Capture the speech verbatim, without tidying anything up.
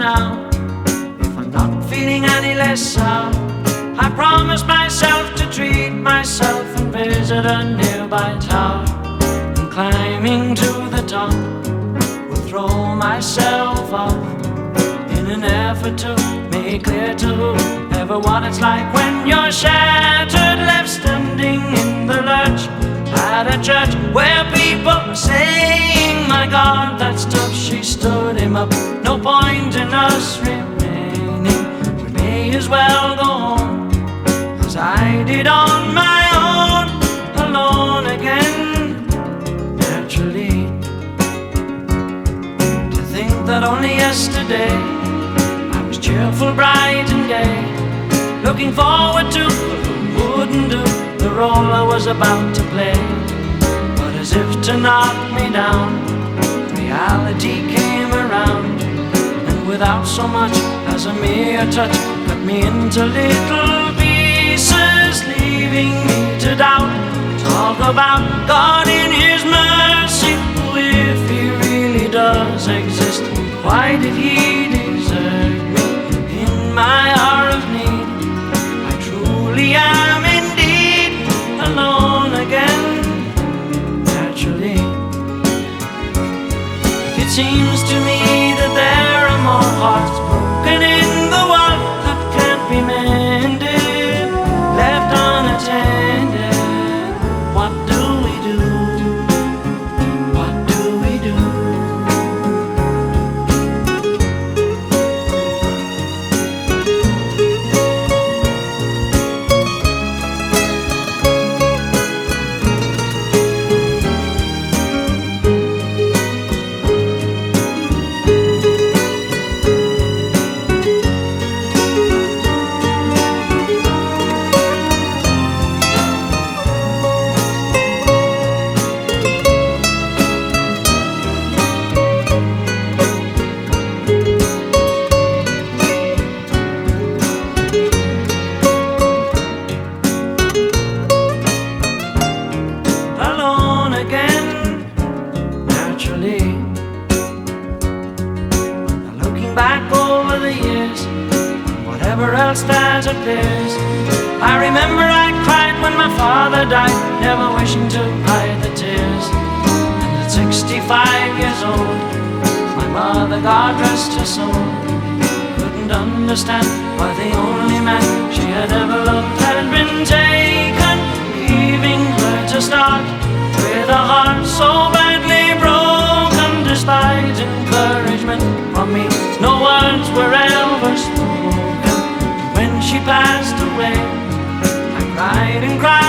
now. If I'm not feeling any less sour, I promise myself to treat myself and visit a nearby tower. And climbing to the top, will throw myself off in an effort to make clear to whoever what it's like when you're shattered, left standing in the lurch at a church where people were saying, my God, that's tough. She stood him up. No point in us remaining. We may as well go home, as I did on my own, alone again, naturally. To think that only yesterday I was cheerful, bright and gay, looking forward to what wouldn't do the role I was about to play. But as if to knock me down, reality came around, and without so much as a mere touch, cut me into little pieces, leaving me to doubt. Talk about God in His mercy. Oh, if He really does exist, why did He desert me in my hour of need? I truly am indeed alone again, naturally. It seems to me that there are more hearts broken in the world that can't be mended, left unattended. What do we do? What do we do? Back over the years, whatever else that appears, I remember I cried when my father died, never wishing to hide the tears. And at sixty-five years old, my mother, God rest her soul, couldn't understand why the only man she had ever loved had been taken, leaving her to start with a heart so badly broken. Despite encouragement from me, no words were ever spoken. When she passed away, I cried and cried.